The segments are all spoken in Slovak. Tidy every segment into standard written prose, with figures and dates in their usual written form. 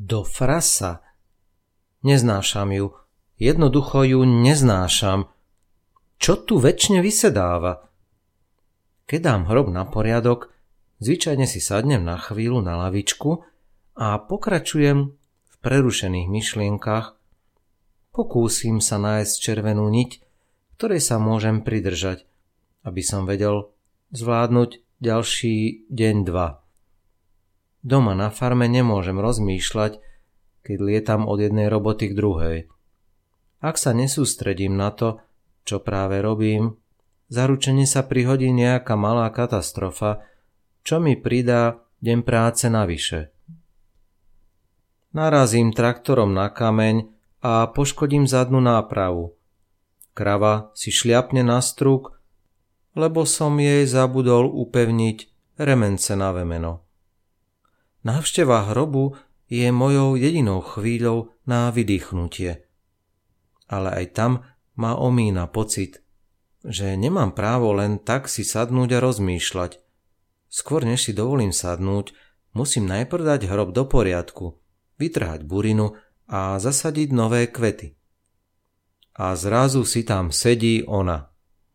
Do frasa. Neznášam ju. Jednoducho ju neznášam. Čo tu večne vysedáva? Keď dám hrob na poriadok, zvyčajne si sadnem na chvíľu na lavičku a pokračujem v prerušených myšlienkach. Pokúsim sa nájsť červenú niť, ktorej sa môžem pridržať, aby som vedel zvládnuť ďalší deň 2. Doma na farme nemôžem rozmýšľať, keď lietam od jednej roboty k druhej. Ak sa nesústredím na to, čo práve robím, zaručene sa prihodí nejaká malá katastrofa, čo mi pridá deň práce navyše. Narazím traktorom na kameň a poškodím zadnú nápravu. Krava si šliapne na strúk, lebo som jej zabudol upevniť remence na vemeno. Návšteva hrobu je mojou jedinou chvíľou na vydýchnutie. Ale aj tam ma omína pocit, že nemám právo len tak si sadnúť a rozmýšľať. Skôr než si dovolím sadnúť, musím najprv dať hrob do poriadku, vytrhať burinu a zasadiť nové kvety. A zrazu si tam sedí ona.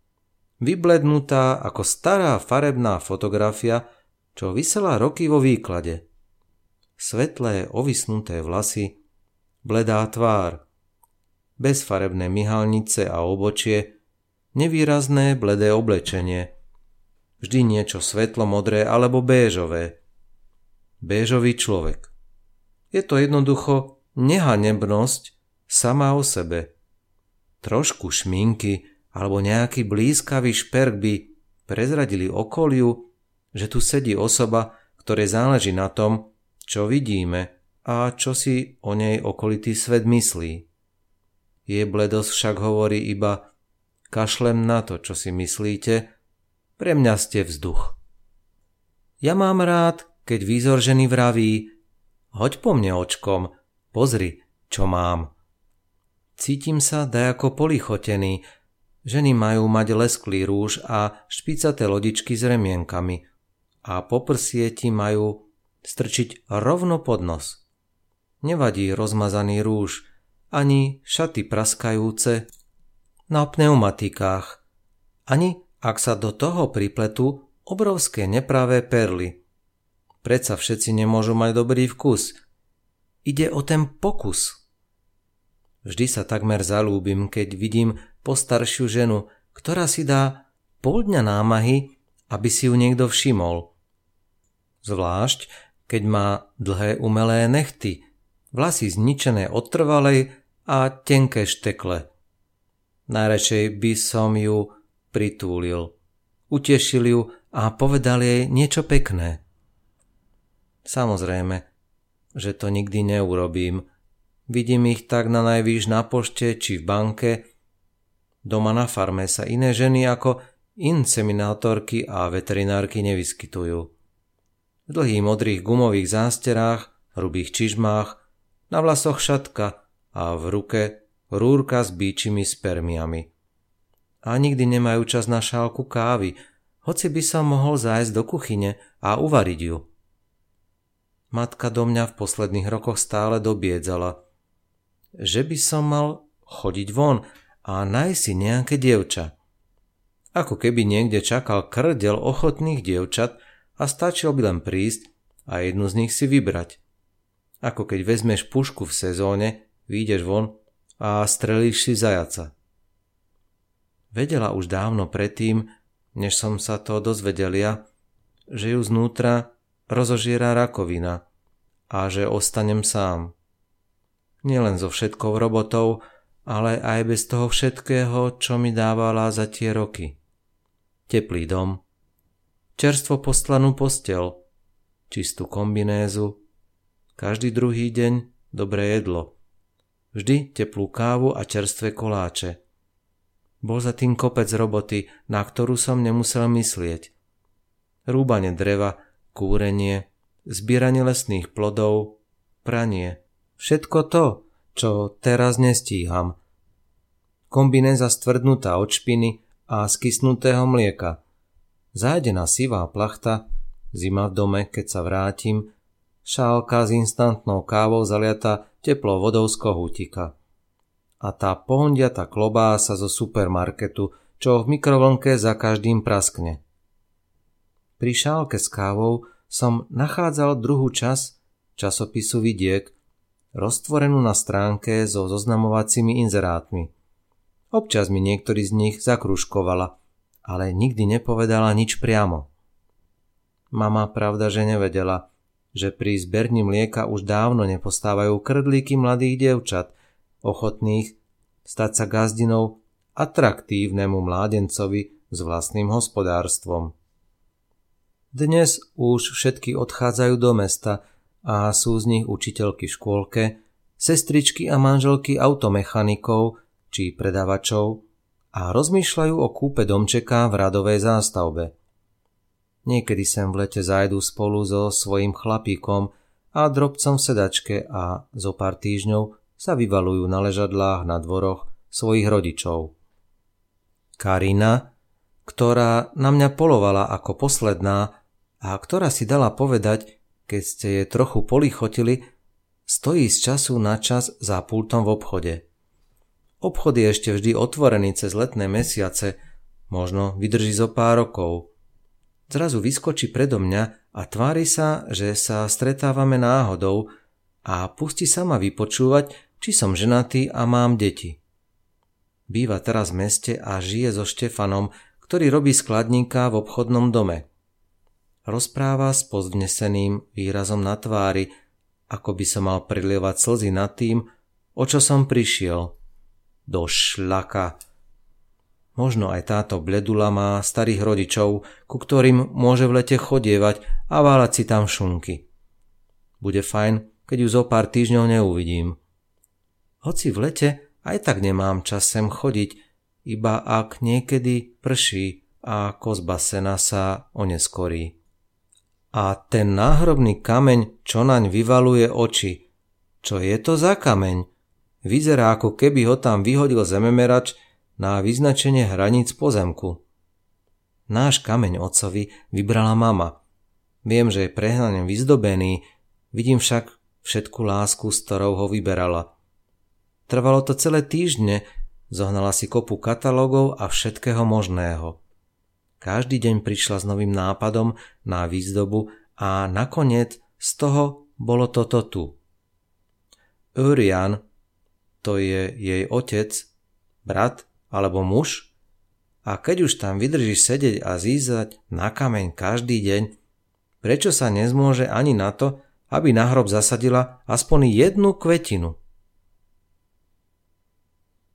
Vyblednutá ako stará farebná fotografia, čo visela roky vo výklade. Svetlé, ovisnuté vlasy, bledá tvár, bezfarebné myhalnice a obočie, nevýrazné bledé oblečenie, vždy niečo svetlo-modré alebo béžové. Béžový človek. Je to jednoducho nehanebnosť sama o sebe. Trošku šminky alebo nejaký blízkavý šperk by prezradili okoliu, že tu sedí osoba, ktorej záleží na tom, čo vidíme a čo si o nej okolitý svet myslí. Jej bledosť však hovorí iba: kašlem na to, čo si myslíte, pre mňa ste vzduch. Ja mám rád, keď výzor ženy vraví: hoď po mne očkom, pozri, čo mám. Cítim sa dajako polichotený. Ženy majú mať lesklý rúž a špicaté lodičky s remienkami a poprsieti majú strčiť rovno pod nos. Nevadí rozmazaný rúž, ani šaty praskajúce na pneumatikách, ani ak sa do toho pripletú obrovské nepravé perly. Predsa všetci nemôžu mať dobrý vkus. Ide o ten pokus. Vždy sa takmer zalúbim, keď vidím postaršiu ženu, ktorá si dá pol dňa námahy, aby si ju niekto všimol. Zvlášť, keď má dlhé umelé nechty, vlasy zničené od trvalej a tenké štekle. Najradšej by som ju pritúlil, utešil ju a povedal jej niečo pekné. Samozrejme, že to nikdy neurobím. Vidím ich tak na najvýš na pošte či v banke. Doma na farme sa iné ženy ako inseminátorky a veterinárky nevyskytujú. V dlhých modrých gumových zásterách, hrubých čižmách, na vlasoch šatka a v ruke rúrka s býčimi spermiami. A nikdy nemajú čas na šálku kávy, hoci by som mohol zájsť do kuchyne a uvariť ju. Matka do mňa v posledných rokoch stále dobiedzala, že by som mal chodiť von a nájsť si nejaké dievča. Ako keby niekde čakal krdel ochotných dievčat a stačilo by len prísť a jednu z nich si vybrať. Ako keď vezmeš pušku v sezóne, vyjdeš von a strelíš si zajaca. Vedela už dávno predtým, než som sa to dozvedel ja, že ju znútra rozožiera rakovina a že ostanem sám. Nielen so všetkou robotou, ale aj bez toho všetkého, čo mi dávala za tie roky. Teplý dom, čerstvo postlanú posteľ, čistú kombinézu, každý druhý deň dobré jedlo, vždy teplú kávu a čerstvé koláče. Bol za tým kopec roboty, na ktorú som nemusel myslieť. Rúbanie dreva, kúrenie, zbieranie lesných plodov, pranie. Všetko to, čo teraz nestíham. Kombinéza stvrdnutá od špiny a skysnutého mlieka. Zájdená sivá plachta, zima v dome, keď sa vrátim, šálka s instantnou kávou zaliata teplou vodou z kohútika. A tá pohondiatá klobása zo supermarketu, čo v mikrovlnke za každým praskne. Pri šálke s kávou som nachádzal druhú časť časopisu Vidiek, roztvorenú na stránke so zoznamovacími inzerátmi. Občas mi niektorý z nich zakružkovala, ale nikdy nepovedala nič priamo. Mama pravda, že nevedela, že pri zberni mlieka už dávno nepostávajú krdlíky mladých dievčat, ochotných stať sa gazdinou atraktívnemu mládencovi s vlastným hospodárstvom. Dnes už všetky odchádzajú do mesta a sú z nich učiteľky v škôlke, sestričky a manželky automechanikov či predavačov a rozmýšľajú o kúpe domčeka v radovej zástavbe. Niekedy sem v lete zájdu spolu so svojím chlapíkom a drobcom v sedačke a zo pár týždňov sa vyvalujú na ležadlách na dvoroch svojich rodičov. Karina, ktorá na mňa polovala ako posledná a ktorá si dala povedať, keď ste jej trochu polichotili, stojí z času na čas za pultom v obchode. Obchod je ešte vždy otvorený cez letné mesiace, možno vydrží zo pár rokov. Zrazu vyskočí predo mňa a tvári sa, že sa stretávame náhodou a pustí sa ma vypočúvať, či som ženatý a mám deti. Býva teraz v meste a žije so Štefanom, ktorý robí skladníka v obchodnom dome. Rozpráva s povzneseným výrazom na tvári, ako by som mal prilievať slzy nad tým, o čo som prišiel. Do šľaka. Možno aj táto bledula má starých rodičov, ku ktorým môže v lete chodievať a váľať si tam šunky. Bude fajn, keď ju zo pár týždňov neuvidím. Hoci v lete aj tak nemám čas sem chodiť, iba ak niekedy prší a kozba sena sa oneskorí. A ten náhrobný kameň, čo naň vyvaluje oči. Čo je to za kameň? Vyzerá, ako keby ho tam vyhodil zememerač na vyznačenie hraníc pozemku. Náš kameň otcovi vybrala mama. Viem, že je prehnane vyzdobený, vidím však všetku lásku, s ktorou ho vyberala. Trvalo to celé týždne, zohnala si kopu katalógov a všetkého možného. Každý deň prišla s novým nápadom na výzdobu a nakoniec z toho bolo toto tu. Urian, to je jej otec, brat alebo muž, a keď už tam vydrží sedieť a zízať na kameň každý deň, prečo sa nezmôže ani na to, aby na hrob zasadila aspoň jednu kvetinu?